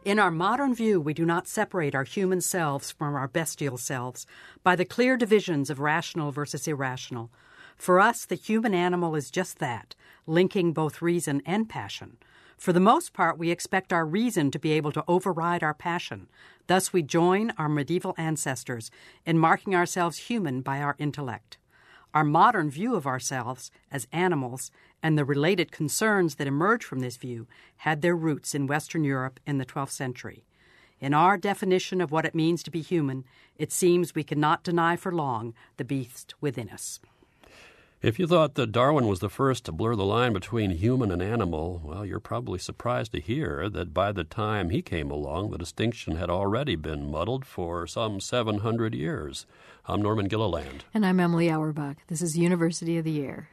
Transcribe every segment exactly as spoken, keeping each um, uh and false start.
In our modern view, we do not separate our human selves from our bestial selves by the clear divisions of rational versus irrational. For us, the human animal is just that, linking both reason and passion. For the most part, we expect our reason to be able to override our passion. Thus, we join our medieval ancestors in marking ourselves human by our intellect. Our modern view of ourselves as animals and the related concerns that emerge from this view had their roots in Western Europe in the twelfth century. In our definition of what it means to be human, it seems we cannot deny for long the beast within us. If you thought that Darwin was the first to blur the line between human and animal, well, you're probably surprised to hear that by the time he came along, the distinction had already been muddled for some seven hundred years. I'm Norman Gilliland. And I'm Emily Auerbach. This is University of the Air.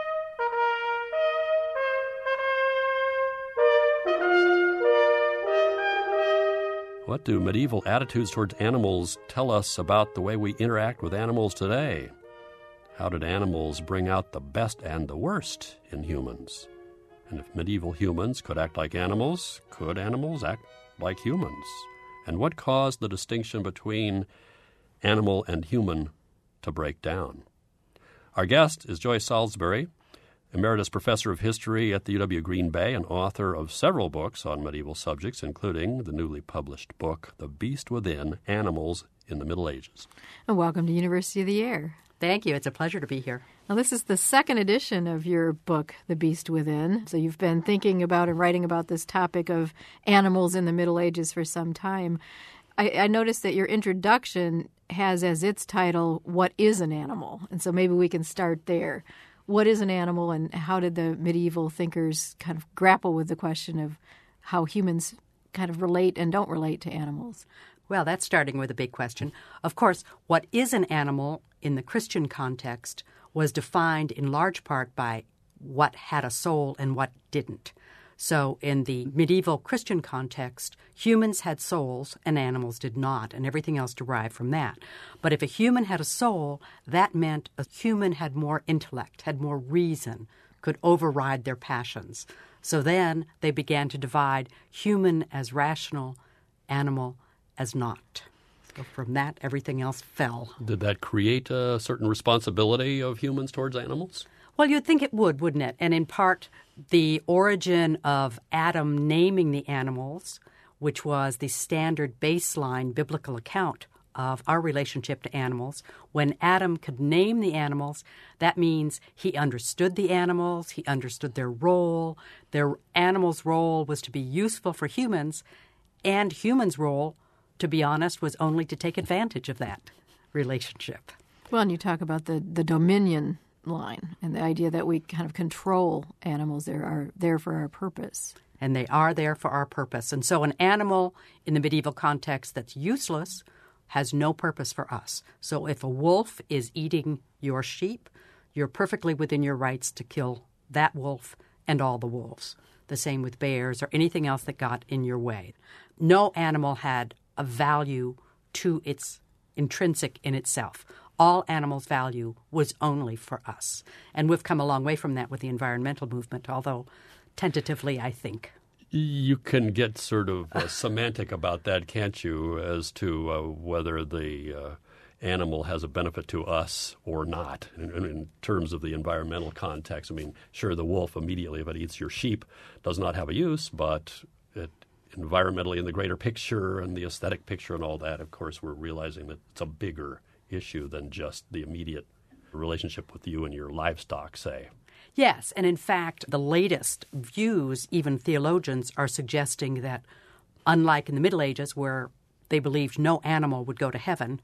What do medieval attitudes towards animals tell us about the way we interact with animals today? How did animals bring out the best and the worst in humans? And if medieval humans could act like animals, could animals act like humans? And what caused the distinction between animal and human to break down? Our guest is Joyce Salisbury, Emeritus Professor of History at the U W Green Bay and author of several books on medieval subjects, including the newly published book, The Beast Within, Animals in the Middle Ages. And welcome to University of the Air. Thank you. It's a pleasure to be here. Now, this is the second edition of your book, The Beast Within. So you've been thinking about and writing about this topic of animals in the Middle Ages for some time. I, I noticed that your introduction has as its title, What is an Animal? And so maybe we can start there. What is an animal, and how did the medieval thinkers kind of grapple with the question of how humans kind of relate and don't relate to animals? Well, that's starting with a big question. Of course, what is an animal in the Christian context was defined in large part by what had a soul and what didn't. So in the medieval Christian context, humans had souls and animals did not, and everything else derived from that. But if a human had a soul, that meant a human had more intellect, had more reason, could override their passions. So then they began to divide human as rational, animal as not. So from that, everything else fell. Did that create a certain responsibility of humans towards animals? Well, you'd think it would, wouldn't it? And in part, the origin of Adam naming the animals, which was the standard baseline biblical account of our relationship to animals. When Adam could name the animals, that means he understood the animals, he understood their role. Their animals' role was to be useful for humans, and humans' role, to be honest, was only to take advantage of that relationship. Well, and you talk about the, the dominion line and the idea that we kind of control animals. They are there for our purpose. And they are there for our purpose. And so an animal in the medieval context that's useless has no purpose for us. So if a wolf is eating your sheep, you're perfectly within your rights to kill that wolf and all the wolves. The same with bears or anything else that got in your way. No animal had a value to its intrinsic in itself. All animals' value was only for us. And we've come a long way from that with the environmental movement, although tentatively, I think. You can get sort of uh, semantic about that, can't you, as to uh, whether the uh, animal has a benefit to us or not in, in terms of the environmental context. I mean, sure, the wolf immediately, if it eats your sheep, does not have a use, but it environmentally in the greater picture and the aesthetic picture and all that, of course, we're realizing that it's a bigger issue than just the immediate relationship with you and your livestock, say. Yes, and in fact, the latest views, even theologians, are suggesting that unlike in the Middle Ages where they believed no animal would go to heaven,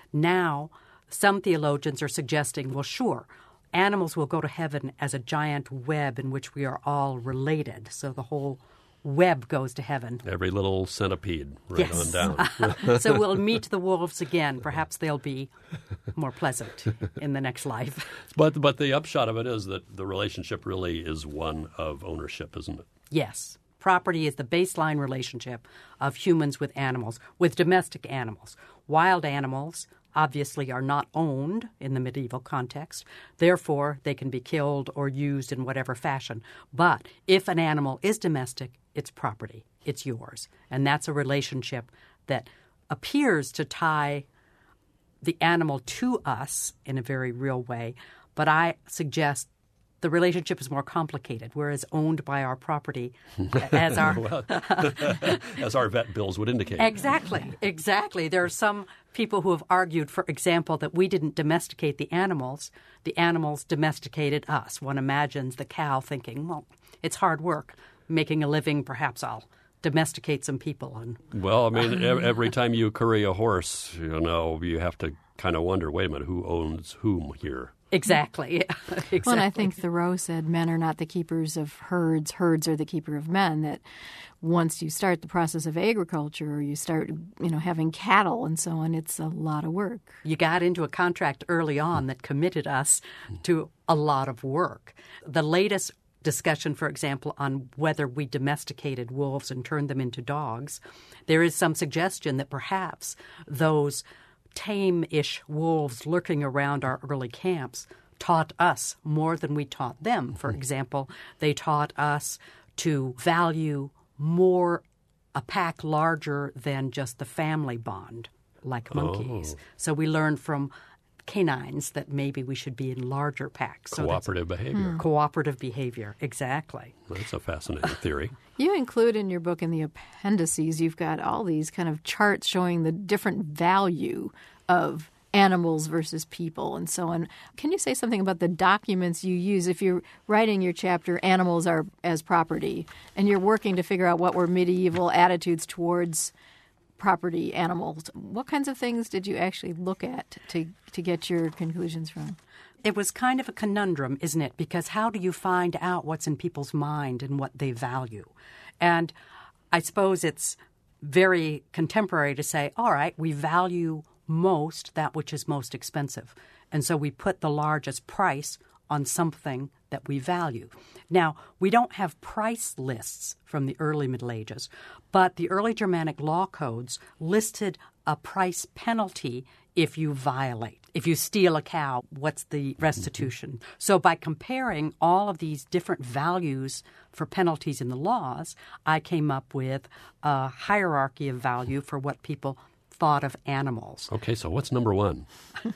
now some theologians are suggesting, well, sure, animals will go to heaven as a giant web in which we are all related. So the whole web goes to heaven. Every little centipede right yes. on down. So we'll meet the wolves again. Perhaps they'll be more pleasant in the next life. But but the upshot of it is that the relationship really is one of ownership, isn't it? Yes. Property is the baseline relationship of humans with animals, with domestic animals. Wild animals obviously are not owned in the medieval context. Therefore, they can be killed or used in whatever fashion. But if an animal is domestic, it's property. It's yours. And that's a relationship that appears to tie the animal to us in a very real way. But I suggest the relationship is more complicated. We're as owned by our property as our well, as our vet bills would indicate. Exactly, exactly. There are some people who have argued, for example, that we didn't domesticate the animals. The animals domesticated us. One imagines the cow thinking, well, it's hard work making a living. Perhaps I'll domesticate some people. And well, I mean, every time you curry a horse, you know, you have to kind of wonder, wait a minute, who owns whom here? Exactly. exactly. Well, and I think Thoreau said men are not the keepers of herds, herds are the keeper of men, that once you start the process of agriculture or you start, you know, having cattle and so on, it's a lot of work. You got into a contract early on that committed us to a lot of work. The latest discussion, for example, on whether we domesticated wolves and turned them into dogs, there is some suggestion that perhaps those tame-ish wolves lurking around our early camps taught us more than we taught them. For example, they taught us to value more a pack larger than just the family bond, like monkeys. Oh. So we learned from canines that maybe we should be in larger packs. So Cooperative behavior. Hmm. Cooperative behavior, exactly. That's a fascinating theory. You include in your book, in the appendices, you've got all these kind of charts showing the different value of animals versus people and so on. Can you say something about the documents you use if you're writing your chapter, Animals Are as Property, and you're working to figure out what were medieval attitudes towards property animals? What kinds of things did you actually look at to, to get your conclusions from? It was kind of a conundrum, isn't it? Because how do you find out what's in people's mind and what they value? And I suppose it's very contemporary to say, all right, we value most that which is most expensive. And so we put the largest price on something that we value. Now, we don't have price lists from the early Middle Ages, but the early Germanic law codes listed a price penalty if you violate. If you steal a cow, what's the restitution? So by comparing all of these different values for penalties in the laws, I came up with a hierarchy of value for what people thought of animals. Okay, so what's number one?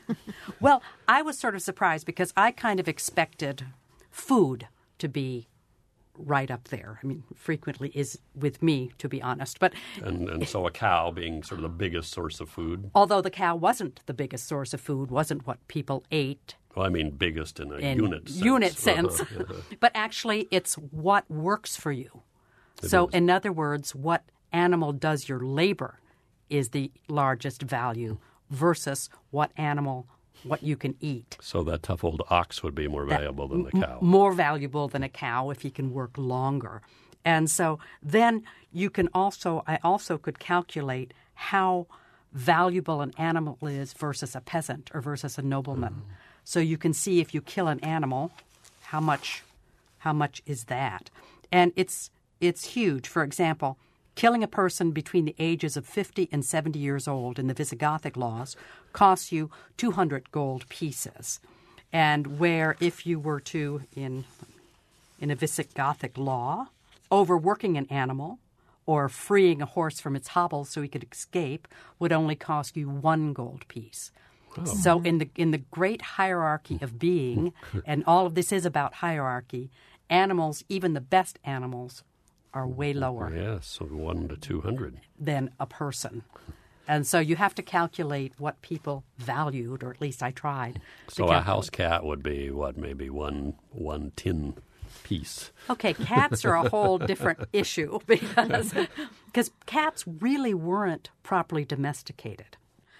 Well, I was sort of surprised because I kind of expected food to be right up there. I mean, frequently is with me, to be honest. But And, and so a cow being sort of the biggest source of food. although the cow wasn't the biggest source of food, wasn't what people ate Well, I mean biggest in a in unit sense. unit sense, Uh-huh, uh-huh. but actually it's what works for you. So is. in other words, what animal does your labor is the largest value versus what animal, what you can eat. So that tough old ox would be more valuable than the cow. More valuable than a cow if he can work longer. And so then you can also, I also could calculate how valuable an animal is versus a peasant or versus a nobleman. Mm. So you can see if you kill an animal, how much, how much is that? And it's it's huge. For example, killing a person between the ages of fifty and seventy years old in the Visigothic laws costs you two hundred gold pieces. And where if you were to, in in a Visigothic law, overworking an animal or freeing a horse from its hobble so he could escape would only cost you one gold piece. Oh. So in the in the great hierarchy of being, and all of this is about hierarchy, animals, even the best animals, are way lower. Yes, so one to two hundred. Than a person. And so you have to calculate what people valued, or at least I tried. So a house cat would be, what, maybe one one tin piece. Okay, cats are a whole different issue because because cats really weren't properly domesticated.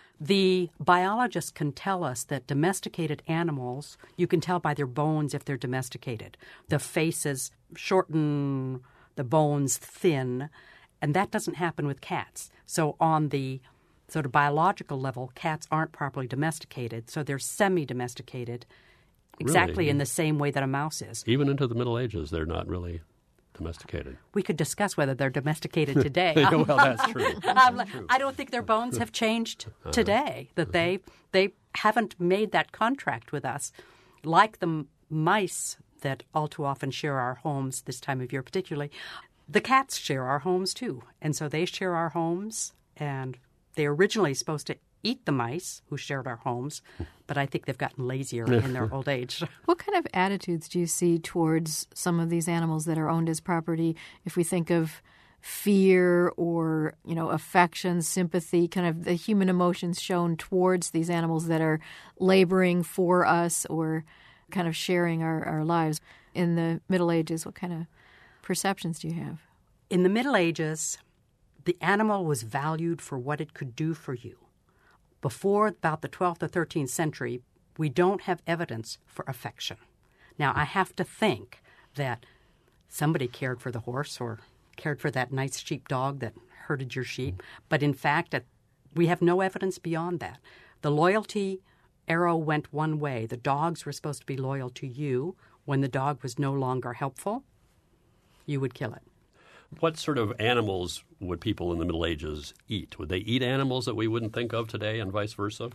The biologists can tell us that domesticated animals, you can tell by their bones if they're domesticated. The faces shorten, the bones thin, and that doesn't happen with cats. So on the sort of biological level, cats aren't properly domesticated, so they're semi-domesticated exactly Really? in the same way that a mouse is. Even into the Middle Ages, they're not really domesticated. We could discuss whether they're domesticated today. Well, that's true. That's true. I don't think their bones have changed today, that they they haven't made that contract with us. Like the mice that all too often share our homes this time of year particularly, The cats share our homes, too. And so they share our homes, and they're originally supposed to eat the mice who shared our homes, but I think they've gotten lazier in their old age. What kind of attitudes do you see towards some of these animals that are owned as property? If we think of fear or, you know, affection, sympathy, kind of the human emotions shown towards these animals that are laboring for us or kind of sharing our, our lives. In the Middle Ages, what kind of perceptions do you have? In the Middle Ages, the animal was valued for what it could do for you. Before about the twelfth or thirteenth century, we don't have evidence for affection. Now, I have to think that somebody cared for the horse or cared for that nice sheep dog that herded your sheep, but in fact, we have no evidence beyond that. The loyalty arrow went one way. The dogs were supposed to be loyal to you. When the dog was no longer helpful, you would kill it. What sort of animals would people in the Middle Ages eat? Would they eat animals that we wouldn't think of today and vice versa?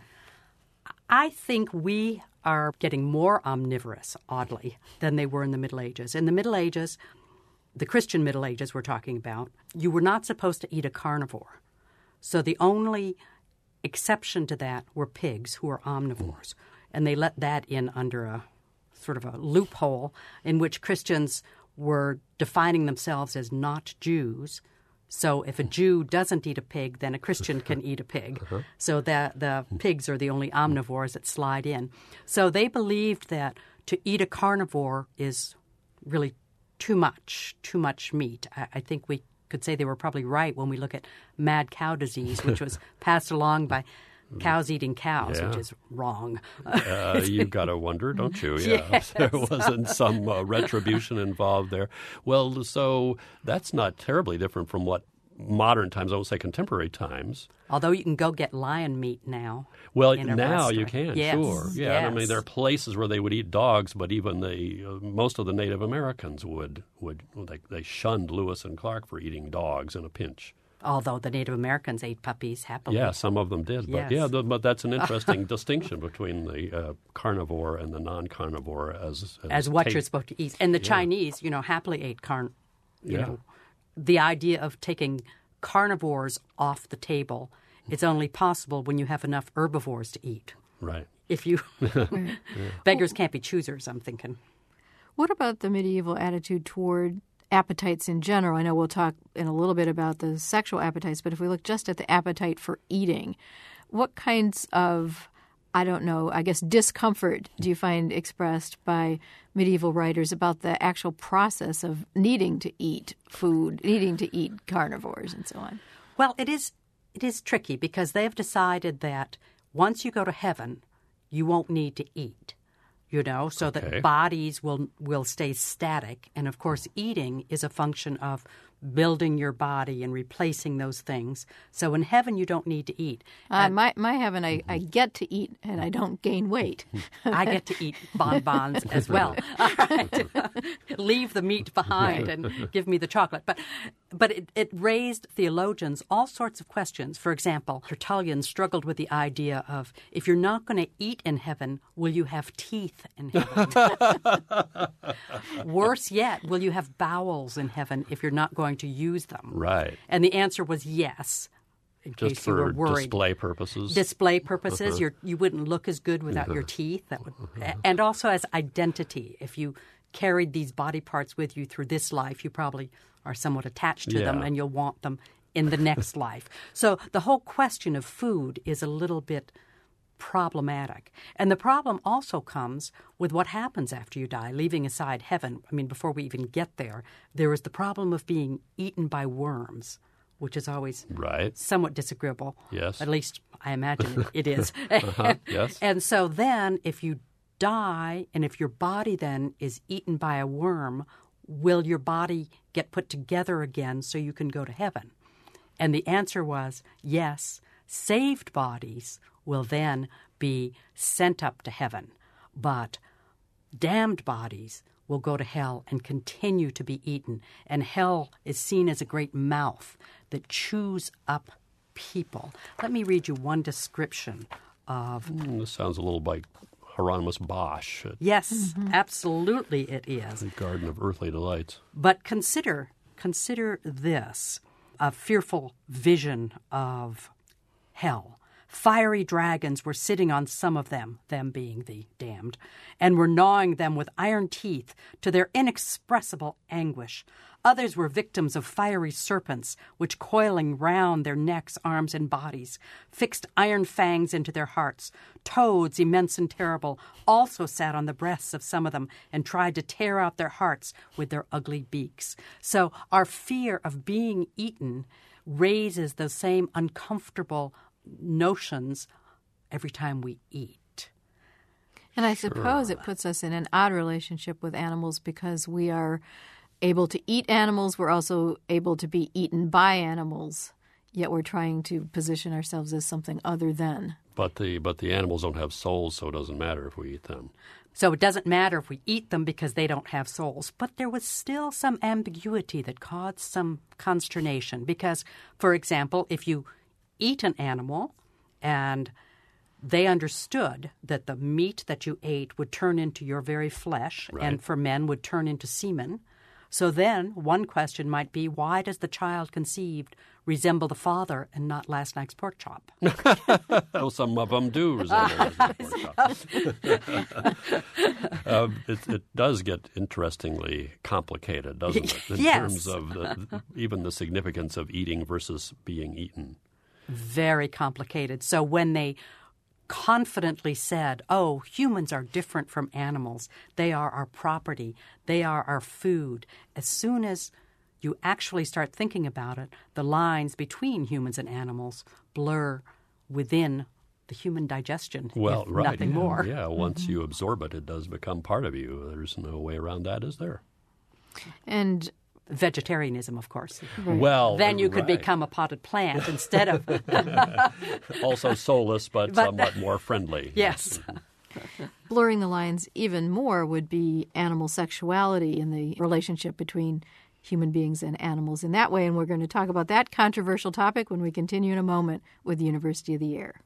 I think we are getting more omnivorous, oddly, than they were in the Middle Ages. In the Middle Ages, the Christian Middle Ages we're talking about, you were not supposed to eat a carnivore. So the only exception to that were pigs who were omnivores. And they let that in under a sort of a loophole in which Christians were defining themselves as not Jews. So if a Jew doesn't eat a pig, then a Christian can eat a pig. Uh-huh. So that the pigs are the only omnivores that slide in. So they believed that to eat a carnivore is really too much, too much meat. I, I think we could say they were probably right when we look at mad cow disease, which was passed along by cows eating cows, yeah. which is wrong. uh, you've got to wonder, don't you? Yeah, yes. There wasn't some uh, retribution involved there. Well, so that's not terribly different from what modern times, I won't say contemporary times. Although you can go get lion meat now. Well, in a now restaurant. you can, yes. sure. Yeah, yes. I mean, there are places where they would eat dogs, but even the uh, most of the Native Americans would, would they, they shunned Lewis and Clark for eating dogs in a pinch. Although the Native Americans ate puppies happily. Yeah, some of them did. But yes. yeah, the, but that's an interesting distinction between the uh, carnivore and the non-carnivore as as, as what taste. you're supposed to eat. And the yeah. Chinese, you know, happily ate carn. You yeah. know, the idea of taking carnivores off the table, it's only possible when you have enough herbivores to eat. Right. If you yeah. beggars can't be choosers, I'm thinking. What about the medieval attitude toward appetites in general? I know we'll talk in a little bit about the sexual appetites, but if we look just at the appetite for eating, what kinds of, I don't know, I guess discomfort do you find expressed by medieval writers about the actual process of needing to eat food, needing to eat carnivores and so on? Well, it is it is tricky because they've decided that once you go to heaven, you won't need to eat. You know, so okay. that bodies will will stay static. And, of course, eating is a function of building your body and replacing those things. So in heaven, you don't need to eat. Uh, my, my heaven, I, I get to eat and I don't gain weight. I get to eat bonbons as well. All right. Leave the meat behind and give me the chocolate. But but it, it raised theologians all sorts of questions. For example, Tertullian struggled with the idea of, if you're not going to eat in heaven, will you have teeth in heaven? Worse yet, will you have bowels in heaven if you're not going to use them? Right. And the answer was yes. In Just case you were for worried. display purposes? Display purposes. Uh-huh. You're, you wouldn't look as good without uh-huh. your teeth. That would, uh-huh. And also as identity. If you carried these body parts with you through this life, you probably are somewhat attached to yeah. them and you'll want them in the next life. So the whole question of food is a little bit problematic. And the problem also comes with what happens after you die, leaving aside heaven. I mean, before we even get there, there is the problem of being eaten by worms, which is always right. somewhat disagreeable. Yes. At least I imagine it is. uh-huh. Yes. And so then if you die and if your body then is eaten by a worm, will your body get put together again so you can go to heaven? And the answer was yes. Saved bodies will then be sent up to heaven, but damned bodies will go to hell and continue to be eaten. And hell is seen as a great mouth that chews up people. Let me read you one description of... Mm, this sounds a little like Hieronymus Bosch at Yes, mm-hmm. absolutely it is. the Garden of Earthly Delights. But consider consider this, a fearful vision of hell. Fiery dragons were sitting on some of them, them being the damned, and were gnawing them with iron teeth to their inexpressible anguish. Others were victims of fiery serpents, which, coiling round their necks, arms, and bodies, fixed iron fangs into their hearts. Toads, immense and terrible, also sat on the breasts of some of them and tried to tear out their hearts with their ugly beaks. So our fear of being eaten raises those same uncomfortable notions every time we eat. And I suppose it puts us in an odd relationship with animals because we are able to eat animals. We're also able to be eaten by animals, yet we're trying to position ourselves as something other than. But the but the animals don't have souls, so it doesn't matter if we eat them. So it doesn't matter if we eat them because they don't have souls. But there was still some ambiguity that caused some consternation because, for example, if you eat an animal and they understood that the meat that you ate would turn into your very flesh, right, and for men would turn into semen. So then one question might be, why does the child conceived resemble the father and not last night's pork chop? Well, some of them do resemble last night's pork chop. uh, it, it does get interestingly complicated, doesn't it, in Yes. terms of the, even the significance of eating versus being eaten. Very complicated. So when they confidently said, oh, humans are different from animals. They are our property. They are our food. As soon as you actually start thinking about it, the lines between humans and animals blur within the human digestion, Well, if right. nothing yeah, more. Yeah, once you absorb it, it does become part of you. There's no way around that, is there? And Vegetarianism, of course. Well, Then you could right. become a potted plant instead of... Also soulless, but, But- somewhat more friendly. Yes. blurring the lines even more would be animal sexuality and the relationship between human beings and animals in that way. And we're going to talk about that controversial topic when we continue in a moment with the University of the Air.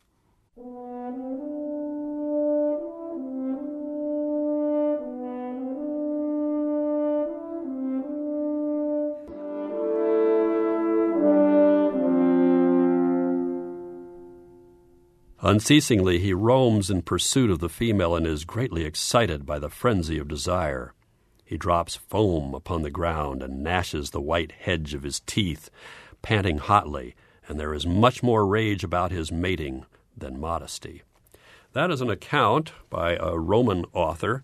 Unceasingly he roams in pursuit of the female and is greatly excited by the frenzy of desire. He drops foam upon the ground and gnashes the white hedge of his teeth, panting hotly, and there is much more rage about his mating than modesty. That is an account by a Roman author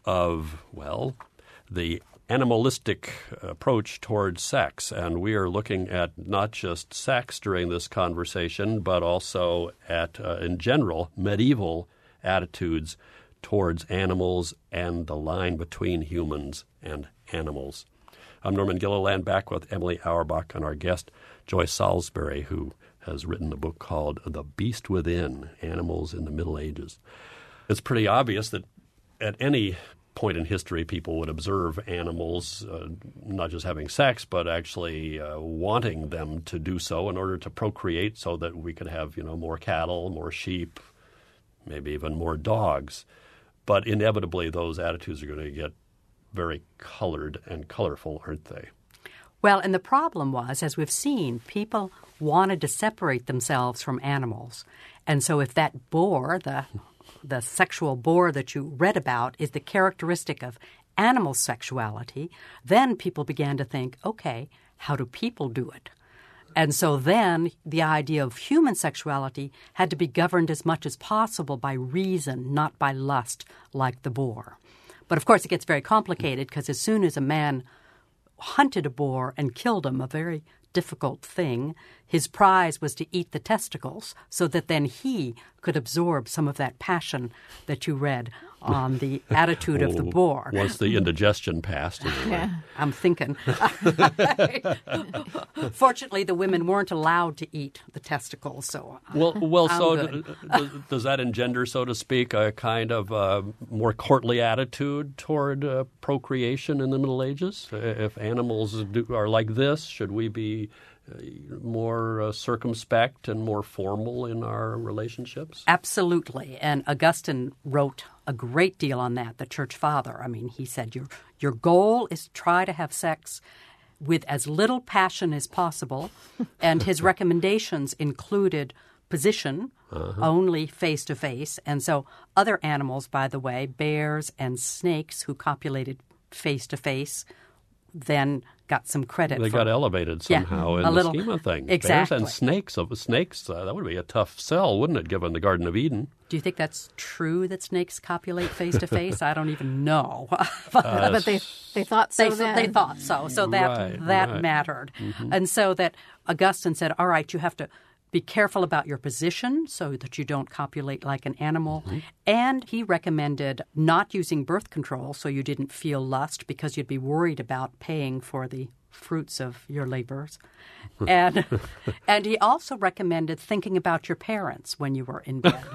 of, well, the animalistic approach toward sex. And we are looking at not just sex during this conversation, but also at, uh, in general, medieval attitudes towards animals and the line between humans and animals. I'm Norman Gilliland, back with Emily Auerbach and our guest, Joyce Salisbury, who has written a book called The Beast Within, Animals in the Middle Ages. It's pretty obvious that at any point in history, people would observe animals uh, not just having sex, but actually uh, wanting them to do so in order to procreate so that we could have, you know, more cattle, more sheep, maybe even more dogs. But inevitably, those attitudes are going to get very colored and colorful, aren't they? Well, and the problem was, as we've seen, people wanted to separate themselves from animals. And so if that boar, the the sexual boar that you read about, is the characteristic of animal sexuality, then people began to think, okay, how do people do it? And so then the idea of human sexuality had to be governed as much as possible by reason, not by lust, like the boar. But of course it gets very complicated because as soon as a man hunted a boar and killed him, a very difficult thing, his prize was to eat the testicles so that then he could absorb some of that passion that you read on the attitude of the boar. Once the indigestion passed. Anyway. Yeah. I'm thinking. Fortunately, the women weren't allowed to eat the testicles, so Well, well. I'm so good. d- does, does that engender, so to speak, a kind of uh, more courtly attitude toward uh, procreation in the Middle Ages? Uh, If animals do, are like this, should we be uh, more uh, circumspect and more formal in our relationships? Absolutely. And Augustine wrote a great deal on that, the church father. I mean, he said, your, your goal is to try to have sex with as little passion as possible, and his recommendations included position, uh-huh. only face-to-face. And so other animals, by the way, bears and snakes who copulated face-to-face, then got some credit. They for, got elevated somehow yeah, in a the little, scheme of things. Exactly. Bears and snakes, of snakes uh, that would be a tough sell, wouldn't it, given the Garden of Eden? Do you think that's true that snakes copulate face-to-face? I don't even know. uh, but they they thought so they, then. They thought so. So that, right, that right. mattered. Mm-hmm. And so that Augustine said, all right, you have to be careful about your position so that you don't copulate like an animal. Mm-hmm. And he recommended not using birth control so you didn't feel lust because you'd be worried about paying for the fruits of your labors. And and he also recommended thinking about your parents when you were in bed.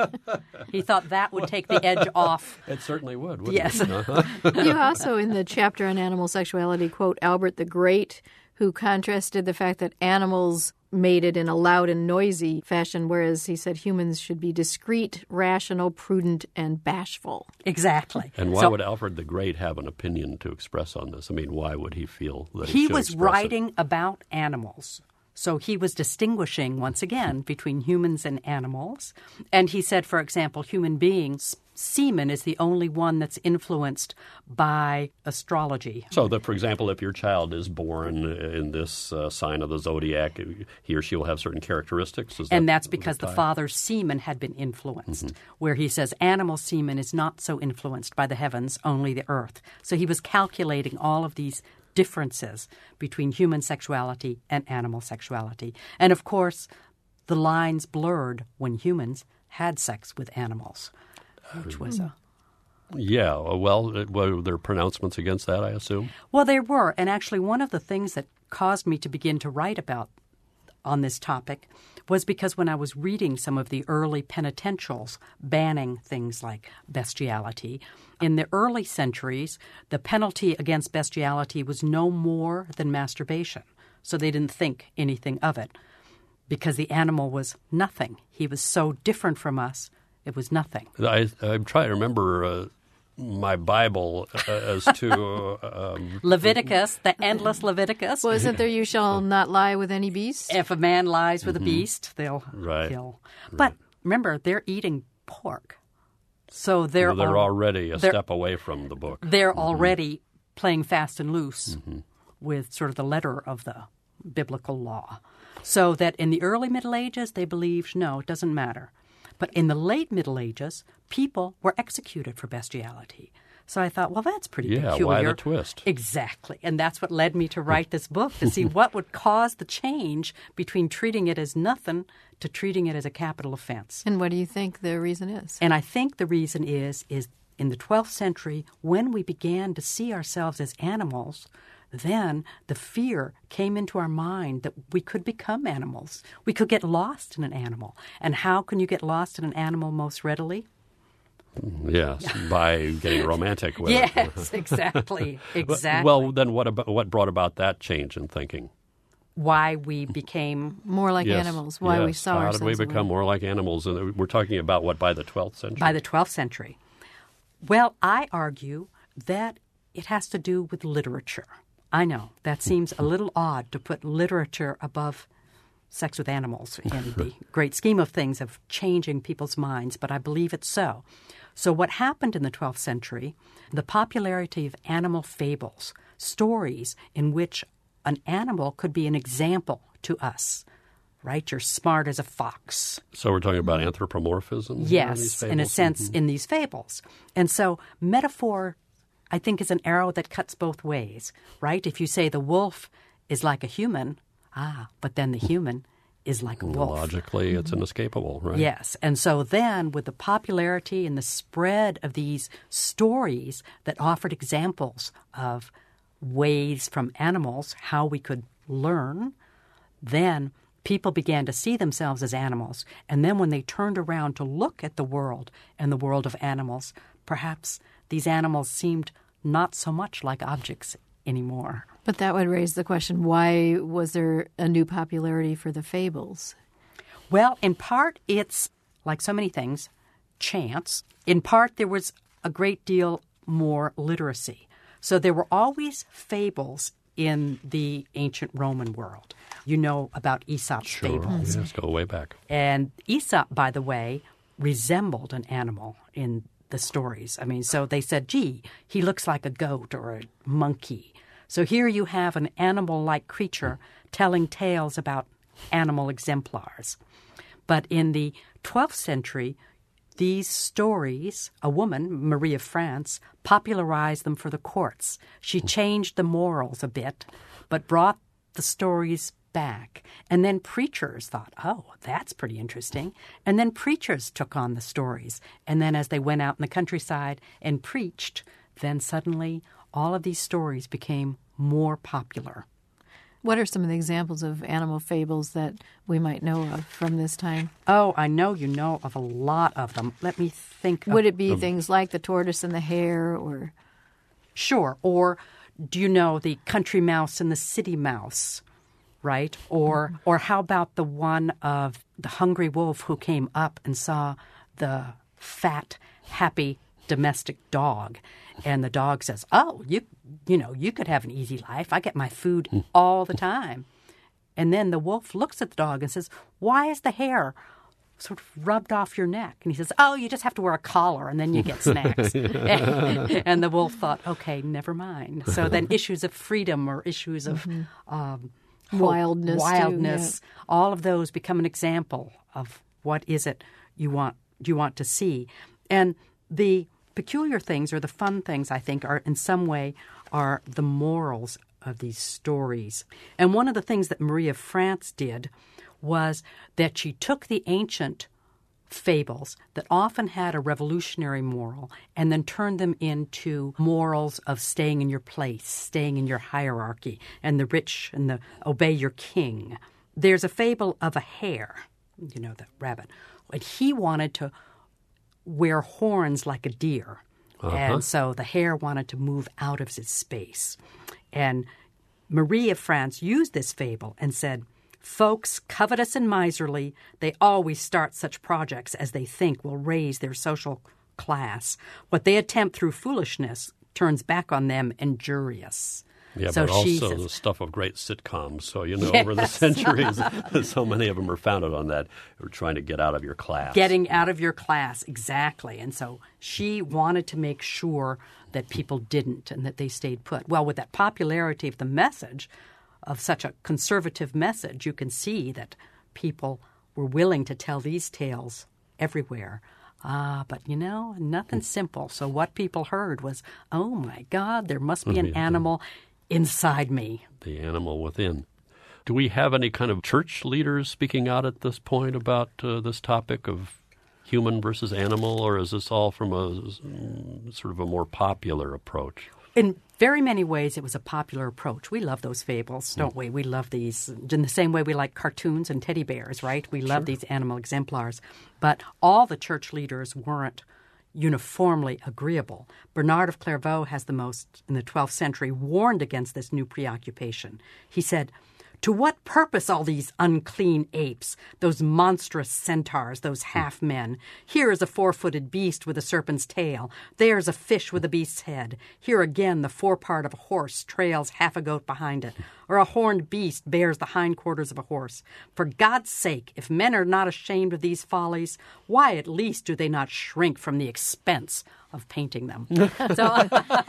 He thought that would take the edge off. It certainly would, wouldn't yes. it? Uh-huh. You also, in the chapter on animal sexuality, quote Albert the Great, who contrasted the fact that animals mated in a loud and noisy fashion, whereas he said humans should be discreet, rational, prudent, and bashful. Exactly. And why so, would Alfred the Great have an opinion to express on this? I mean, why would he feel that he he should was express writing it? about animals? So he was distinguishing, once again, between humans and animals. And he said, for example, human beings, semen is the only one that's influenced by astrology. So that, for example, if your child is born in this uh, sign of the zodiac, he or she will have certain characteristics? Is and that that's because the father's semen had been influenced, mm-hmm. where he says animal semen is not so influenced by the heavens, only the earth. So he was calculating all of these differences between human sexuality and animal sexuality. And, of course, the lines blurred when humans had sex with animals, which was a... Yeah, well, were there pronouncements against that, I assume? Well, there were. And actually, one of the things that caused me to begin to write about on this topic was because when I was reading some of the early penitentials banning things like bestiality, in the early centuries, the penalty against bestiality was no more than masturbation. So they didn't think anything of it because the animal was nothing. He was so different from us, it was nothing. I, I'm trying to remember uh, my Bible uh, as to... Um, Leviticus, the endless Leviticus. Well, isn't there, you shall not lie with any beast? If a man lies with mm-hmm. a beast, they'll right. kill. But remember, they're eating pork. So they're, well, they're al- already a they're, step away from the book. They're mm-hmm. already playing fast and loose mm-hmm. with sort of the letter of the biblical law. So that in the early Middle Ages, they believed, no, it doesn't matter. But in the late Middle Ages, people were executed for bestiality. So I thought, well, that's pretty yeah, peculiar. why the twist? Exactly. And that's what led me to write this book, to see what would cause the change between treating it as nothing to treating it as a capital offense. And what do you think the reason is? And I think the reason is, is in the twelfth century, when we began to see ourselves as animals, then the fear came into our mind that we could become animals. We could get lost in an animal. And how can you get lost in an animal most readily? Yes, by getting romantic with yes, it. Yes, exactly, exactly. Well, then what about what brought about that change in thinking? Why we became more like yes, animals, why yes. we saw How ourselves. How did we become more like animals? And we're talking about what, by the twelfth century? By the twelfth century. Well, I argue that it has to do with literature. I know that seems a little odd to put literature above sex with animals in the great scheme of things of changing people's minds, but I believe it's so. So what happened in the twelfth century, the popularity of animal fables, stories in which an animal could be an example to us, right? You're smart as a fox. So we're talking about anthropomorphism? Yes, in, in a sense, mm-hmm. in these fables. And so metaphor, I think, is an arrow that cuts both ways, right? If you say the wolf is like a human, ah, but then the human is like a wolf. Logically, it's inescapable, right? Yes. And so then with the popularity and the spread of these stories that offered examples of ways from animals, how we could learn, then people began to see themselves as animals. And then when they turned around to look at the world and the world of animals, perhaps these animals seemed not so much like objects anymore. But that would raise the question, why was there a new popularity for the fables? Well, in part, it's, like so many things, chance. In part, there was a great deal more literacy. So there were always fables in the ancient Roman world. You know about Aesop's Sure. fables. Let's go way back. And Aesop, by the way, resembled an animal in the stories. I mean, so they said, gee, he looks like a goat or a monkey. So here you have an animal-like creature telling tales about animal exemplars. But in the twelfth century, these stories, a woman, Marie of France, popularized them for the courts. She changed the morals a bit, but brought the stories back. And then preachers thought, oh, that's pretty interesting. And then preachers took on the stories. And then as they went out in the countryside and preached, then suddenly all of these stories became more popular. What are some of the examples of animal fables that we might know of from this time? Oh, I know you know of a lot of them. Let me think. Would of, it be um, things like the tortoise and the hare, or? Sure. Or do you know the country mouse and the city mouse, right? Or mm-hmm. or how about the one of the hungry wolf who came up and saw the fat, happy domestic dog, and the dog says, "Oh, you you know, you could have an easy life. I get my food all the time." And then the wolf looks at the dog and says, "Why is the hair sort of rubbed off your neck?" And he says, "Oh, you just have to wear a collar and then you get snacks." And the wolf thought, okay, never mind. So then issues of freedom or issues of mm-hmm. um, hope, wildness, wildness too, yeah. all of those become an example of what is it you want you want to see. And the peculiar things or the fun things, I think, are in some way are the morals of these stories. And one of the things that Marie of France did was that she took the ancient fables that often had a revolutionary moral and then turned them into morals of staying in your place, staying in your hierarchy, and the rich and the obey your king. There's a fable of a hare, you know, the rabbit, and he wanted to wear horns like a deer. Uh-huh. And so the hare wanted to move out of his space. And Marie of France used this fable and said, "Folks covetous and miserly, they always start such projects as they think will raise their social class. What they attempt through foolishness turns back on them injurious." Yeah, so but also says, the stuff of great sitcoms. So, you know, yes. over the centuries, so many of them are founded on that. We're trying to get out of your class. Getting out of your class, exactly. And so she wanted to make sure that people didn't and that they stayed put. Well, with that popularity of the message, of such a conservative message, you can see that people were willing to tell these tales everywhere. Ah, but, you know, nothing simple. So what people heard was, oh, my God, there must be an animal inside me. The animal within. Do we have any kind of church leaders speaking out at this point about uh, this topic of human versus animal, or is this all from a sort of a more popular approach? In very many ways, it was a popular approach. We love those fables, don't mm. we? We love these in the same way we like cartoons and teddy bears, right? We love sure. these animal exemplars. But all the church leaders weren't uniformly agreeable. Bernard of Clairvaux has the most, in the twelfth century, warned against this new preoccupation. He said, "To what purpose all these unclean apes, those monstrous centaurs, those half-men? Here is a four-footed beast with a serpent's tail. There is a fish with a beast's head. Here again the forepart of a horse trails half a goat behind it. Or a horned beast bears the hindquarters of a horse. For God's sake, if men are not ashamed of these follies, why at least do they not shrink from the expense of painting them?" So,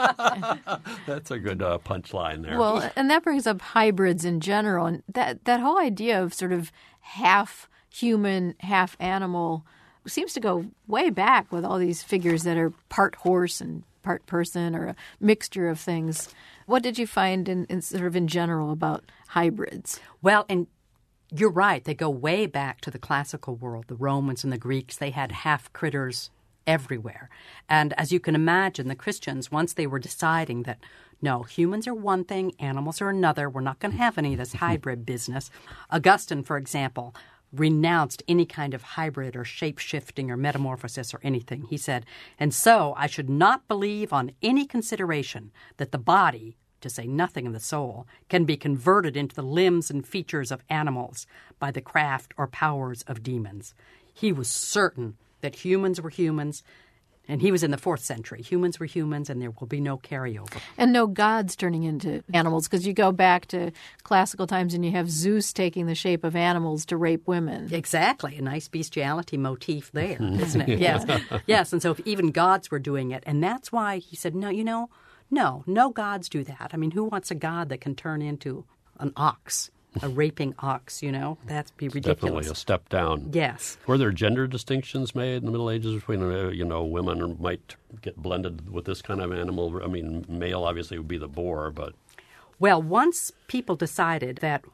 that's a good uh, punchline there. Well, and that brings up hybrids in general. And that, that whole idea of sort of half human, half animal seems to go way back with all these figures that are part horse and part person, or a mixture of things. What did you find in, in sort of in general about hybrids? Well, and you're right. They go way back to the classical world. The Romans and the Greeks, they had half critters everywhere. And as you can imagine, the Christians, once they were deciding that, no, humans are one thing, animals are another, we're not going to have any of this hybrid business. Augustine, for example, renounced any kind of hybrid or shape-shifting or metamorphosis or anything. He said, "And so I should not believe on any consideration that the body, to say nothing of the soul, can be converted into the limbs and features of animals by the craft or powers of demons." He was certain that humans were humans, And he was in the fourth century. Humans were humans, and there will be no carryover. And no gods turning into animals, because you go back to classical times and you have Zeus taking the shape of animals to rape women. Exactly. A nice bestiality motif there, isn't it? Yes. Yes. And so if even gods were doing it. And that's why he said, no, you know, no, no gods do that. I mean, who wants a god that can turn into an ox? A raping ox, you know? That'd be ridiculous. Definitely a step down. Yes. Were there gender distinctions made in the Middle Ages between, uh, you know, women might get blended with this kind of animal? I mean, male obviously would be the boar, but... Well, once people decided that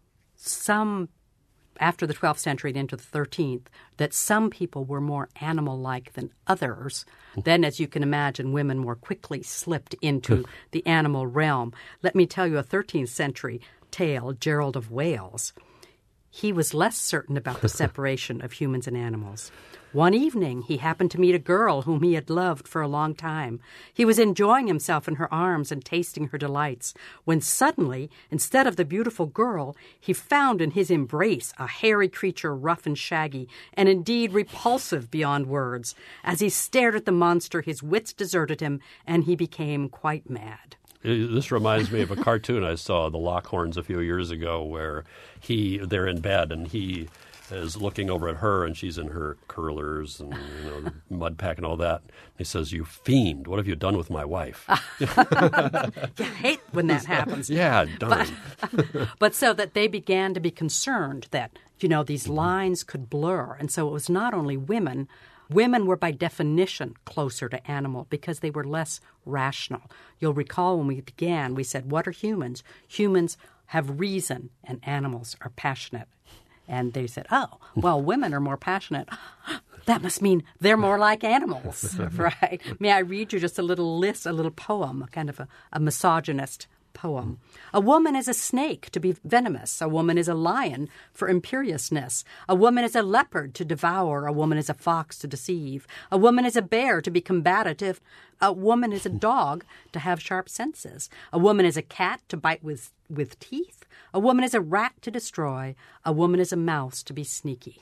some, after the twelfth century and into the thirteenth, that some people were more animal-like than others, then, as you can imagine, women more quickly slipped into the animal realm. Let me tell you a thirteenth century tale, Gerald of Wales. He was less certain about the separation of humans and animals. One evening, he happened to meet a girl whom he had loved for a long time. He was enjoying himself in her arms and tasting her delights, when suddenly, instead of the beautiful girl, he found in his embrace a hairy creature, rough and shaggy, and indeed repulsive beyond words. As he stared at the monster, his wits deserted him, and he became quite mad. This reminds me of a cartoon I saw, The Lockhorns, a few years ago, where he they're in bed and he is looking over at her and she's in her curlers and, you know, mud pack and all that. He says, "You fiend, what have you done with my wife?" Yeah, I hate when that happens. Yeah, darn. But, but so that they began to be concerned that, you know, these lines could blur. And so it was not only women. Women were by definition closer to animal because they were less rational. You'll recall when we began, we said, what are humans? Humans have reason and animals are passionate. And they said, oh, well, women are more passionate. That must mean they're more like animals, right? May I read you just a little list, a little poem, a kind of a, a misogynist poem. A woman is a snake to be venomous. A woman is a lion for imperiousness. A woman is a leopard to devour. A woman is a fox to deceive. A woman is a bear to be combative. A woman is a dog to have sharp senses. A woman is a cat to bite with, with teeth. A woman is a rat to destroy. A woman is a mouse to be sneaky.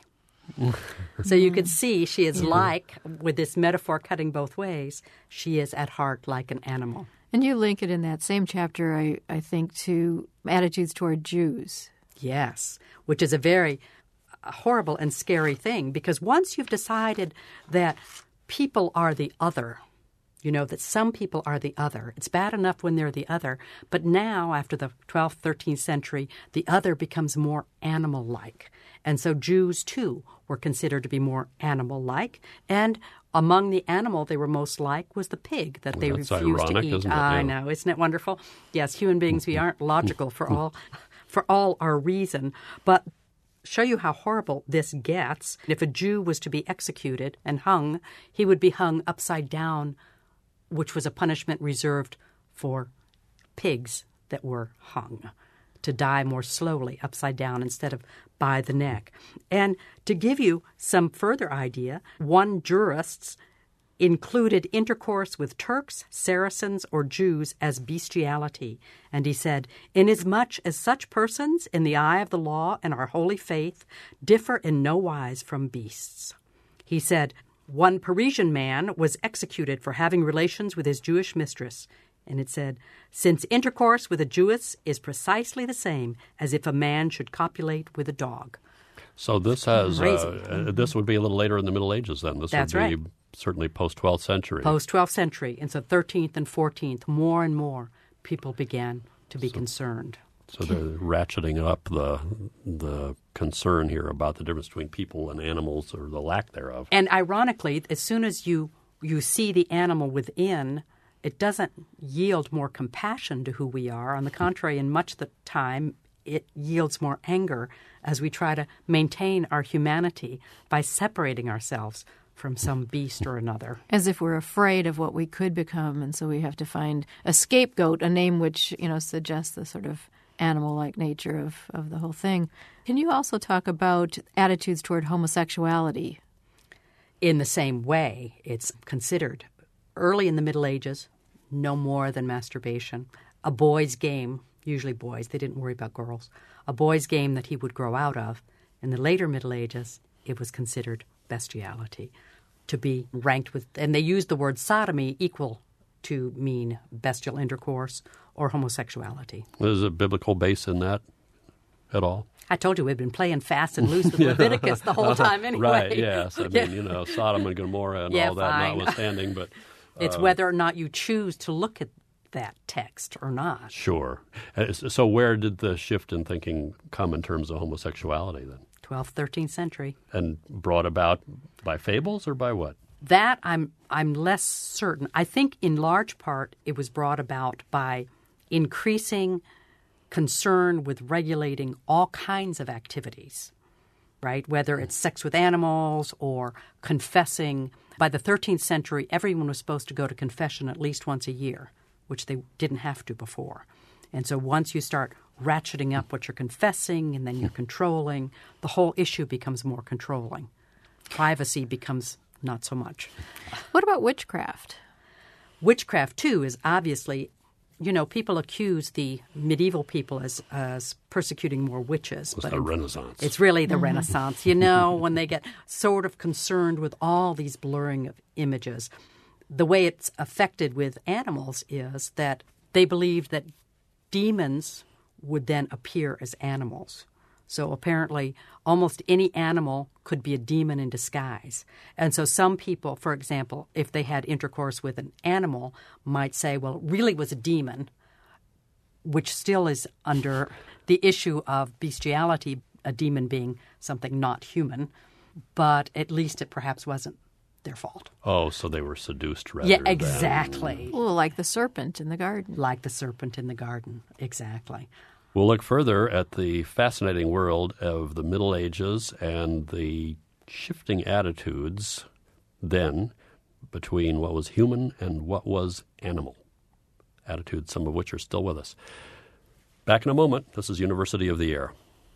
So you could see she is like, with this metaphor cutting both ways, she is at heart like an animal. And you link it in that same chapter, I, I think, to attitudes toward Jews. Yes, which is a very horrible and scary thing, because once you've decided that people are the other, you know, that some people are the other, it's bad enough when they're the other, but now, after the twelfth, thirteenth century, the other becomes more animal-like. And so Jews, too, were considered to be more animal-like, and among the animal they were most like was the pig that they That's refused ironic, to eat. isn't it? I Yeah. know, isn't it wonderful? Yes, human beings, we aren't logical for all for all our reason, but show you how horrible this gets. If a Jew was to be executed and hung, he would be hung upside down, which was a punishment reserved for pigs that were hung, to die more slowly upside down instead of by the neck. And to give you some further idea, one jurist included intercourse with Turks, Saracens, or Jews as bestiality. And he said, "Inasmuch as such persons, in the eye of the law and our holy faith, differ in no wise from beasts." He said, one Parisian man was executed for having relations with his Jewish mistress. And it said, "Since intercourse with a Jewess is precisely the same as if a man should copulate with a dog." So this has uh, Crazy. uh, this would be a little later in the Middle Ages then. This That's would be right. certainly post-twelfth century. Post-twelfth century, and so thirteenth and fourteenth, more and more people began to be so, concerned. So they're ratcheting up the the concern here about the difference between people and animals, or the lack thereof. And ironically, as soon as you you see the animal within, it doesn't yield more compassion to who we are. On the contrary, in much of the time, it yields more anger as we try to maintain our humanity by separating ourselves from some beast or another. As if we're afraid of what we could become, and so we have to find a scapegoat, a name which, you know, suggests the sort of animal-like nature of, of the whole thing. Can you also talk about attitudes toward homosexuality? In the same way, it's considered early in the Middle Ages, no more than masturbation. A boy's game, usually boys, they didn't worry about girls, a boy's game that he would grow out of. In the later Middle Ages, it was considered bestiality. to be ranked with, and they used the word sodomy equal to mean bestial intercourse or homosexuality. There's a biblical base in that at all? I told you we'd been playing fast and loose with Leviticus the whole time anyway. Right, yes. I mean, yeah. you know, Sodom and Gomorrah and yeah, all that fine. notwithstanding. But uh, it's whether or not you choose to look at that text or not. Sure. So where did the shift in thinking come in terms of homosexuality then? twelfth, thirteenth century. And brought about by fables or by what? That I'm I'm less certain. I think in large part it was brought about by increasing concern with regulating all kinds of activities, right? Whether it's sex with animals or confessing. By the thirteenth century, everyone was supposed to go to confession at least once a year, which they didn't have to before. And so once you start ratcheting up what you're confessing and then you're controlling, the whole issue becomes more controlling. Privacy becomes not so much. What about witchcraft? Witchcraft, too, is obviously, you know, people accuse the medieval people as, as persecuting more witches. It's but the Renaissance. It's really the Renaissance, you know, when they get sort of concerned with all these blurring of images. The way it's affected with animals is that they believed that demons would then appear as animals. So apparently almost any animal could be a demon in disguise. And so some people, for example, if they had intercourse with an animal, might say, well, it really was a demon, which still is under the issue of bestiality, a demon being something not human, but at least it perhaps wasn't their fault. Oh, so they were seduced rather Yeah, exactly. Well, like the serpent in the garden. Like the serpent in the garden, exactly. We'll look further at the fascinating world of the Middle Ages and the shifting attitudes then between what was human and what was animal. Attitudes, some of which are still with us. Back in a moment. This is University of the Air.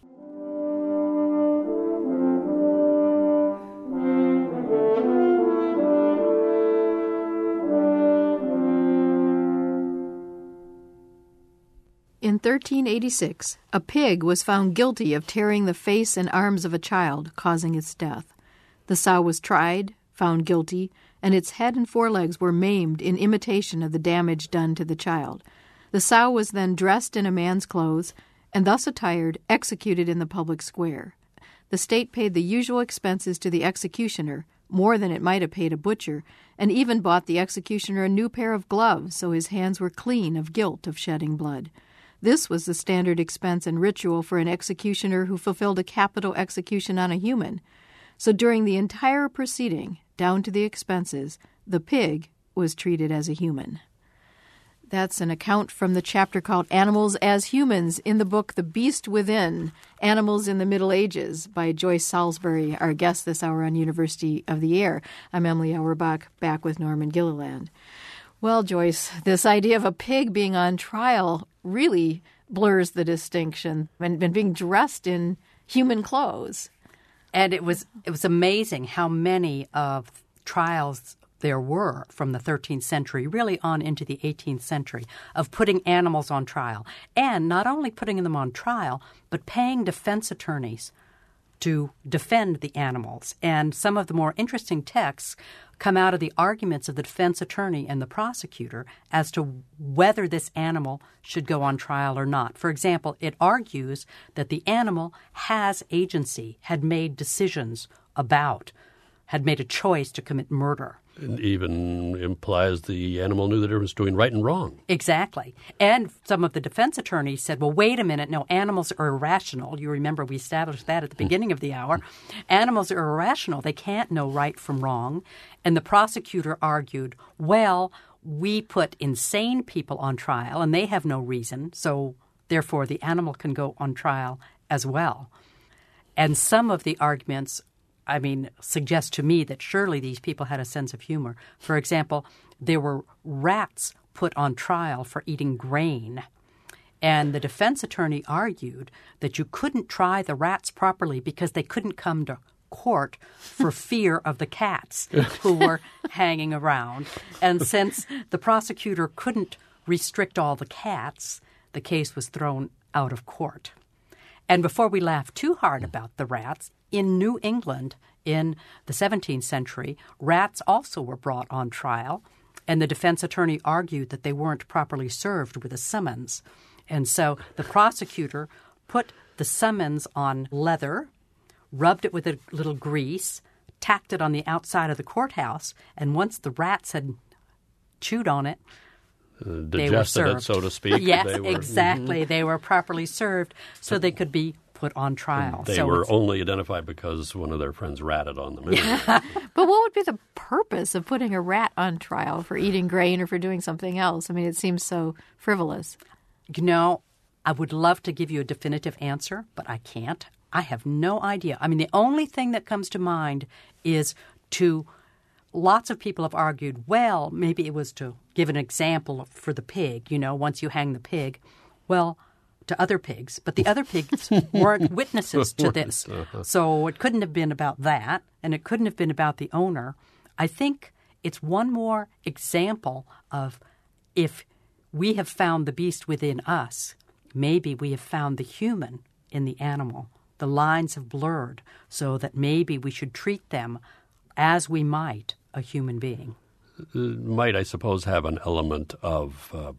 In thirteen eighty-six, a pig was found guilty of tearing the face and arms of a child, causing its death. The sow was tried, found guilty, and its head and forelegs were maimed in imitation of the damage done to the child. The sow was then dressed in a man's clothes, and thus attired, executed in the public square. The state paid the usual expenses to the executioner, more than it might have paid a butcher, and even bought the executioner a new pair of gloves so his hands were clean of guilt of shedding blood. This was the standard expense and ritual for an executioner who fulfilled a capital execution on a human. So during the entire proceeding, down to the expenses, the pig was treated as a human. That's an account from the chapter called Animals as Humans in the book The Beast Within, Animals in the Middle Ages by Joyce Salisbury, our guest this hour on University of the Air. I'm Emily Auerbach, back with Norman Gilliland. Well, Joyce, this idea of a pig being on trial really blurs the distinction and, and being dressed in human clothes. And it was it was amazing how many of trials there were from the thirteenth century, really on into the eighteenth century, of putting animals on trial. And not only putting them on trial, but paying defense attorneys to defend the animals. And some of the more interesting texts come out of the arguments of the defense attorney and the prosecutor as to whether this animal should go on trial or not. For example, it argues that the animal has agency, had made decisions about, had made a choice to commit murder. It even implies the animal knew that it was doing right and wrong. Exactly. And some of the defense attorneys said, well, wait a minute, no, animals are irrational. You remember we established that at the beginning of the hour. Animals are irrational. They can't know right from wrong. And the prosecutor argued, well, we put insane people on trial, and they have no reason, so therefore the animal can go on trial as well. And some of the arguments I mean, suggest to me that surely these people had a sense of humor. For example, there were rats put on trial for eating grain. And the defense attorney argued that you couldn't try the rats properly because they couldn't come to court for fear of the cats who were hanging around. And since the prosecutor couldn't restrict all the cats, the case was thrown out of court. And before we laugh too hard about the rats, in New England in the seventeenth century, rats also were brought on trial, and the defense attorney argued that they weren't properly served with a summons. And so the prosecutor put the summons on leather, rubbed it with a little grease, tacked it on the outside of the courthouse, and once the rats had chewed on it, Uh, they were digested it, served. so to speak. Yes, They were, exactly. They were properly served so they could be put on trial. They so were it's- only identified because one of their friends ratted on them. But what would be the purpose of putting a rat on trial for eating grain or for doing something else? I mean, it seems so frivolous. You know, I would love to give you a definitive answer, but I can't. I have no idea. I mean, the only thing that comes to mind is to lots of people have argued, well, maybe it was to give an example for the pig, you know, once you hang the pig. Well, to other pigs, but the other pigs weren't witnesses to this. So it couldn't have been about that, and it couldn't have been about the owner. I think it's one more example of if we have found the beast within us, maybe we have found the human in the animal. The lines have blurred so that maybe we should treat them as we might a human being. It might, I suppose, have an element of uh,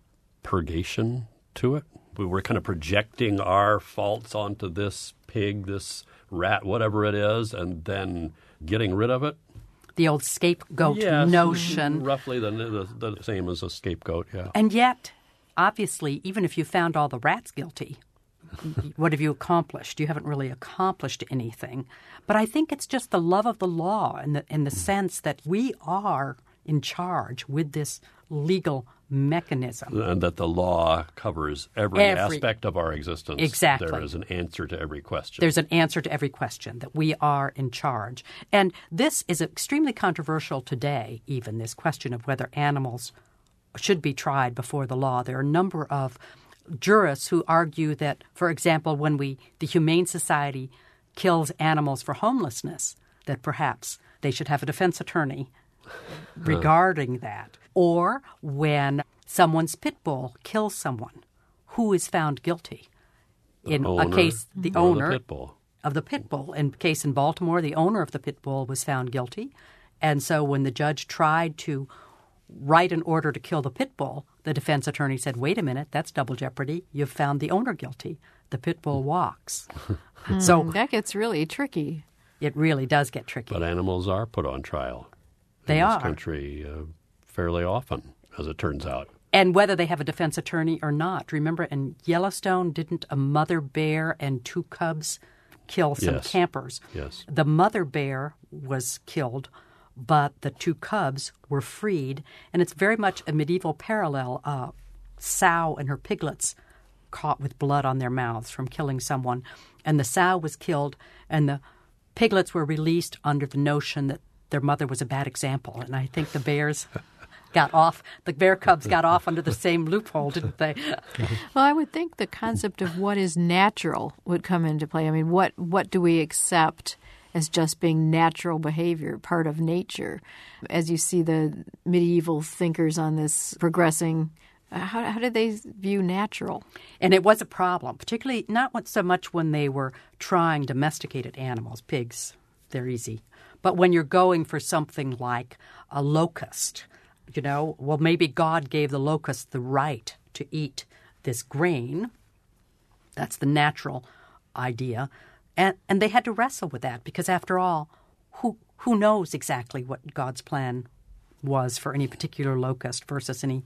purgation to it. We were kind of projecting our faults onto this pig, this rat, whatever it is, and then getting rid of it. The old scapegoat Yes, notion. roughly the, the, the same as a scapegoat, yeah. And yet, obviously, even if you found all the rats guilty, what have you accomplished? You haven't really accomplished anything. But I think it's just the love of the law in the, in the sense that we are in charge with this legal mechanism. And that the law covers every, Every- aspect of our existence. Exactly. There is an answer to every question. There's an answer to every question, that we are in charge. And this is extremely controversial today, even, this question of whether animals should be tried before the law. There are a number of jurists who argue that, for example, when we the Humane Society kills animals for homelessness, that perhaps they should have a defense attorney regarding that. Or when someone's pit bull kills someone, who is found guilty? In The a owner case, the or owner the pit bull. of the pit bull. In a case in Baltimore, the owner of the pit bull was found guilty. And so when the judge tried to write an order to kill the pit bull, the defense attorney said, wait a minute, that's double jeopardy. You've found the owner guilty. The pit bull walks. So Mm, that gets really tricky. it really does get tricky. But animals are put on trial They in are. this country uh, fairly often, as it turns out. And whether they have a defense attorney or not. Remember, in Yellowstone, didn't a mother bear and two cubs kill some Yes. campers? Yes. The mother bear was killed, but the two cubs were freed. And it's very much a medieval parallel. Uh, sow and her piglets caught with blood on their mouths from killing someone. And the sow was killed, and the piglets were released under the notion that their mother was a bad example. And I think the bears got off, the bear cubs got off under the same loophole, didn't they? Well, I would think the concept of what is natural would come into play. I mean, what, what do we accept as just being natural behavior, part of nature? As you see the medieval thinkers on this progressing, uh, how, how did they view natural? And it was a problem, particularly not what- so much when they were trying domesticated animals, pigs, they're easy. But when you're going for something like a locust, you know, well, maybe God gave the locust the right to eat this grain. That's the natural idea. And and they had to wrestle with that because, after all, who who knows exactly what God's plan was for any particular locust versus any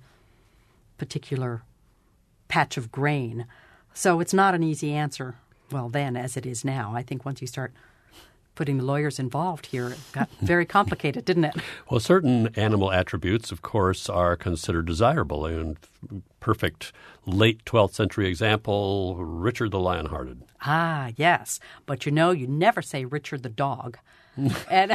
particular patch of grain. So it's not an easy answer, well, then, as it is now. I think once you start putting the lawyers involved here, it got very complicated, didn't it? Well, certain animal attributes, of course, are considered desirable. And perfect late twelfth century example, Richard the Lionhearted. Ah, yes. But you know, you never say Richard the dog. And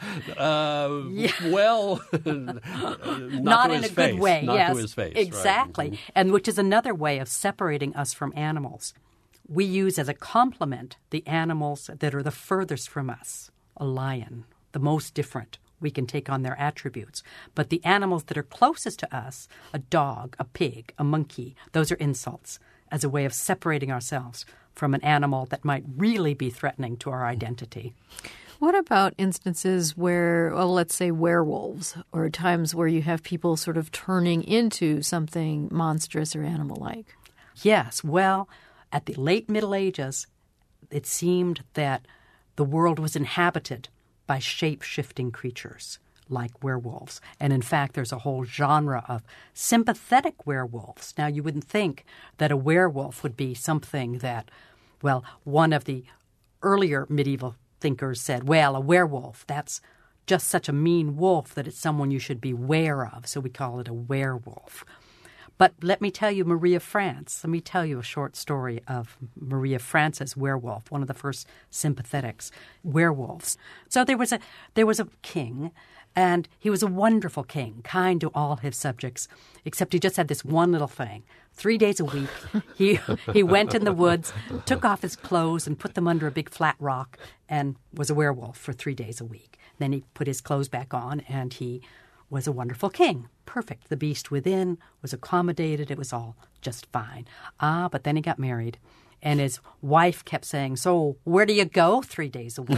Uh, Well, not, not to in his a face. good way, Not yes. to his face. right. Exactly. And which is another way of separating us from animals. We use as a complement the animals that are the furthest from us. A lion, the most different. We can take on their attributes. But the animals that are closest to us, a dog, a pig, a monkey, those are insults. as a way of separating ourselves from an animal that might really be threatening to our identity. What about instances where, well, let's say werewolves, or times where you have people sort of turning into something monstrous or animal-like? Yes. Well, at the late Middle Ages, it seemed that the world was inhabited by shape-shifting creatures like werewolves. And in fact, there's a whole genre of sympathetic werewolves. Now, you wouldn't think that a werewolf would be something that, well, one of the earlier medieval thinkers said, well, a werewolf, that's just such a mean wolf that it's someone you should beware of, so we call it a werewolf. But let me tell you, Marie of France, let me tell you a short story of Marie of France's werewolf, one of the first sympathetics, werewolves. So there was a there was a king, and he was a wonderful king, kind to all his subjects, except he just had this one little thing. Three days a week, he he went in the woods, took off his clothes and put them under a big flat rock, and was a werewolf for three days a week. Then he put his clothes back on, and he was a wonderful king. Perfect. The beast within was accommodated. It was all just fine. Ah, but then he got married, and his wife kept saying, so where do you go three days a week?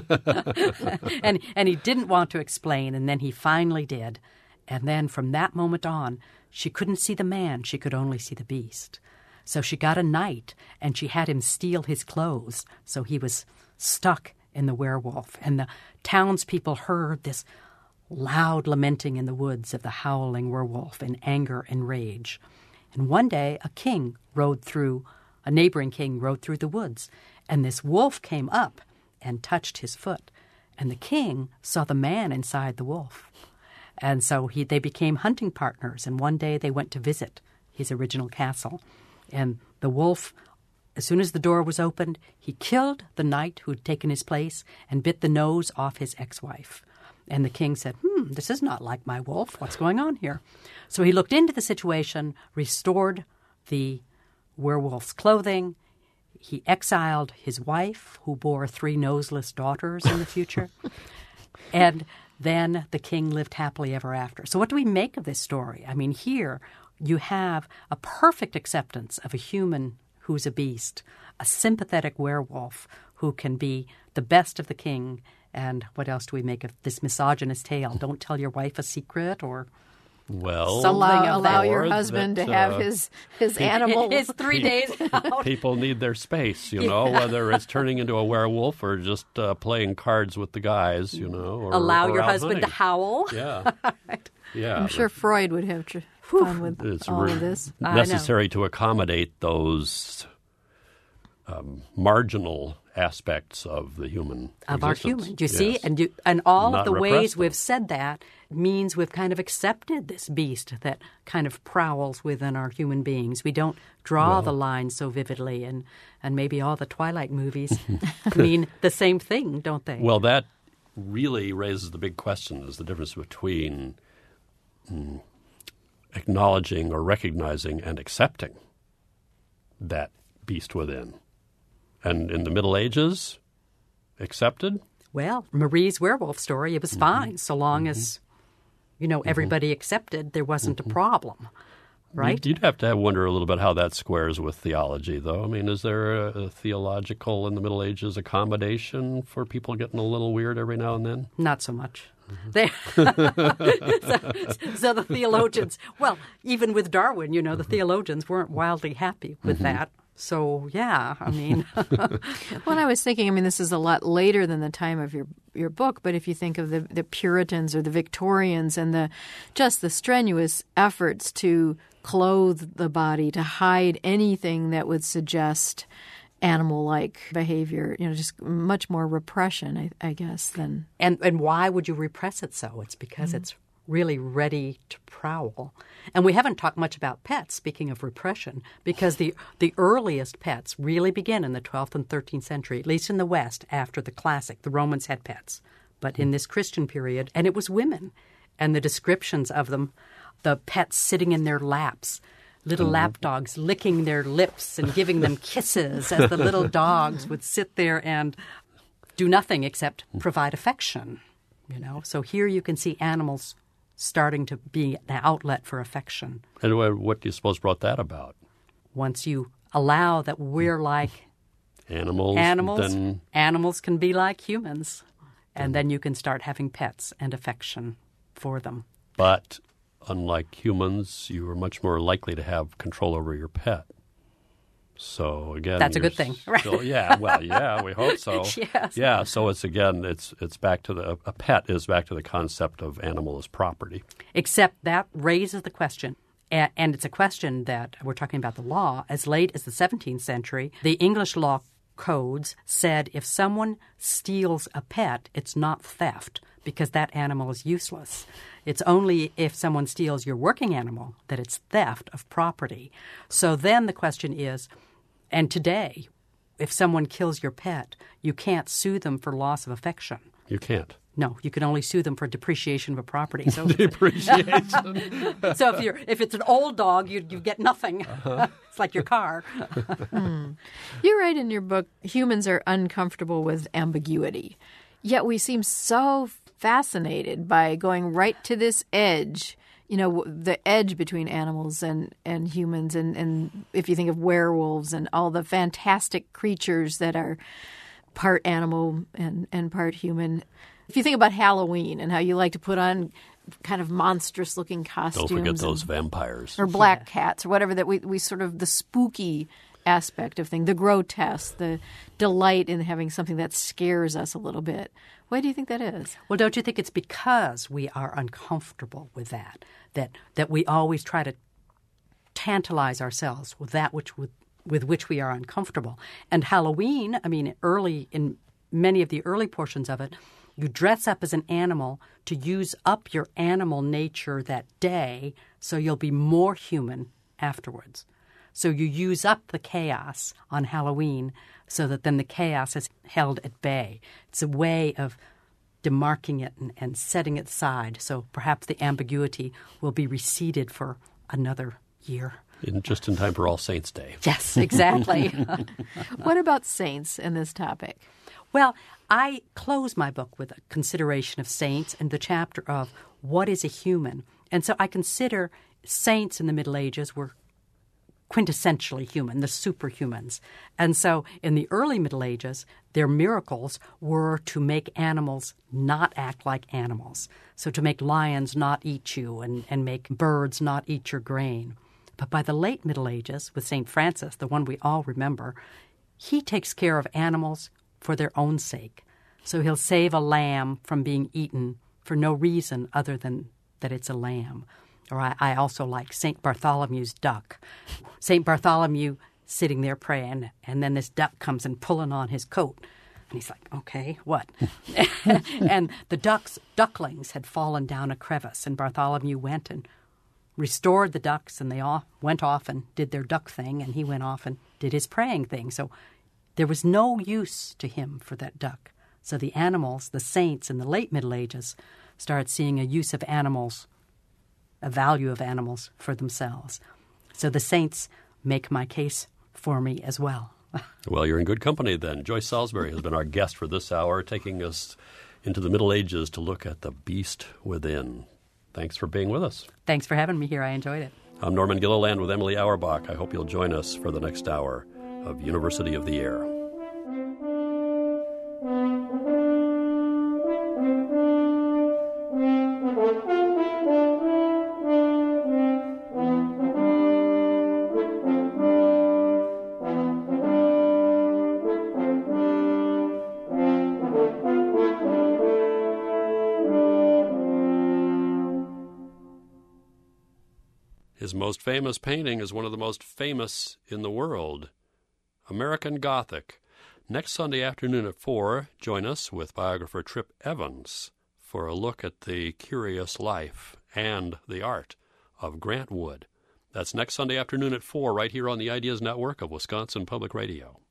and and he didn't want to explain, and then he finally did. And then from that moment on, she couldn't see the man. She could only see the beast. So she got a knight, and she had him steal his clothes. So he was stuck in the werewolf. And the townspeople heard this loud lamenting in the woods of the howling werewolf in anger and rage. And one day a king rode through, a neighboring king rode through the woods, and this wolf came up and touched his foot. And the king saw the man inside the wolf. And so he, they became hunting partners, and one day they went to visit his original castle. And the wolf, as soon as the door was opened, he killed the knight who had taken his place and bit the nose off his ex-wife. And the king said, hmm, this is not like my wolf. What's going on here? So he looked into the situation, restored the werewolf's clothing. He exiled his wife, who bore three noseless daughters in the future. And then the king lived happily ever after. So what do we make of this story? I mean, here you have a perfect acceptance of a human who's a beast, a sympathetic werewolf who can be the best of the king. And what else do we make of this misogynist tale? Don't tell your wife a secret, or well, something allow, allow that. your husband that, to have uh, his his animal. His three days out. People need their space, you know, yeah. Whether it's turning into a werewolf or just uh, playing cards with the guys, you know. Or, allow or your out husband hunting. to howl. Yeah. Right. Yeah. I'm sure Freud would have tr- fun with it's all re- of this. necessary to accommodate those um, marginal aspects of the human of our existence. human. Do you Yes. see? And you, and all Not of the repress ways them. we've said that means we've kind of accepted this beast that kind of prowls within our human beings. We don't draw Well. the line so vividly, and, and maybe all the Twilight movies mean the same thing, don't they? Well, that really raises the big question, is the difference between mm, acknowledging or recognizing and accepting that beast within. And in the Middle Ages, accepted? Well, Marie's werewolf story, it was Mm-hmm. fine so long mm-hmm. as, you know, everybody mm-hmm. accepted there wasn't mm-hmm. a problem, right? You'd, you'd have to wonder a little bit how that squares with theology, though. I mean, is there a, a theological in the Middle Ages accommodation for people getting a little weird every now and then? Not so much. They, so, so the theologians, well, even with Darwin, you know, the theologians weren't wildly happy with mm-hmm. that. So, yeah, I mean. When I was thinking, I mean, this is a lot later than the time of your your book, but if you think of the, the Puritans or the Victorians and the just the strenuous efforts to clothe the body, to hide anything that would suggest animal-like behavior, you know, just much more repression, I, I guess, than... And, and why would you repress it so? It's because mm-hmm. it's really ready to prowl. And we haven't talked much about pets, speaking of repression, because the the earliest pets really begin in the twelfth and thirteenth century, at least in the West, after the classic. The Romans had pets. But in this Christian period, and it was women, and the descriptions of them, the pets sitting in their laps, little mm-hmm. lap dogs licking their lips and giving them kisses as the little dogs would sit there and do nothing except provide affection, you know. So here you can see animals starting to be the outlet for affection. And what do you suppose brought that about? Once you allow that we're like animals, animals, then... animals can be like humans. And then you can start having pets and affection for them. But unlike humans, you are much more likely to have control over your pet. So again, that's a good thing, right? Still, yeah, well, yeah, we hope so. Yes. Yeah, so it's again, it's it's back to the a pet is back to the concept of animal as property. Except that raises the question, and, and it's a question that we're talking about the law. As late as the seventeenth century, the English law codes said if someone steals a pet, it's not theft because that animal is useless. It's only if someone steals your working animal that it's theft of property. So then the question is, and today, if someone kills your pet, you can't sue them for loss of affection. You can't. No, you can only sue them for depreciation of a property. So depreciation. So if you're if it's an old dog, you you get nothing. Uh-huh. It's like your car. hmm. You write in your book, humans are uncomfortable with ambiguity, yet we seem so fascinated by going right to this edge. You know, the edge between animals and, and humans, and, and if you think of werewolves and all the fantastic creatures that are part animal and, and part human. If you think about Halloween and how you like to put on kind of monstrous-looking costumes. Don't forget those and, vampires. Or black cats or whatever, that we, we sort of, the spooky aspect of things, the grotesque, the delight in having something that scares us a little bit. Why do you think that is? Well, don't you think it's because we are uncomfortable with that, that that we always try to tantalize ourselves with that which with, with which we are uncomfortable? And Halloween, I mean, early in many of the early portions of it, you dress up as an animal to use up your animal nature that day so you'll be more human afterwards. So you use up the chaos on Halloween so that then the chaos is held at bay. It's a way of demarking it and, and setting it aside. So perhaps the ambiguity will be receded for another year. In, just in time for All Saints' Day. Yes, exactly. What about saints in this topic? Well, I close my book with a consideration of saints and the chapter of what is a human. And so I consider saints in the Middle Ages were quintessentially human, the superhumans. And so in the early Middle Ages, their miracles were to make animals not act like animals. So to make lions not eat you and, and make birds not eat your grain. But by the late Middle Ages, with Saint Francis, the one we all remember, he takes care of animals for their own sake. So he'll save a lamb from being eaten for no reason other than that it's a lamb. Or I, I also like Saint Bartholomew's duck. Saint Bartholomew sitting there praying, and then this duck comes and pulling on his coat. And he's like, okay, what? And the ducks, ducklings had fallen down a crevice, and Bartholomew went and restored the ducks, and they all went off and did their duck thing, and he went off and did his praying thing. So there was no use to him for that duck. So the animals, the saints in the late Middle Ages, started seeing a use of animals, a value of animals for themselves. So the saints make my case for me as well. Well, you're in good company then. Joyce Salisbury has been our guest for this hour, taking us into the Middle Ages to look at the beast within. Thanks for being with us. Thanks for having me here. I enjoyed it. I'm Norman Gilliland with Emily Auerbach. I hope you'll join us for the next hour of University of the Air. His most famous painting is one of the most famous in the world, American Gothic. Next Sunday afternoon at four, join us with biographer Trip Evans for a look at the curious life and the art of Grant Wood. That's next Sunday afternoon at four, right here on the Ideas Network of Wisconsin Public Radio.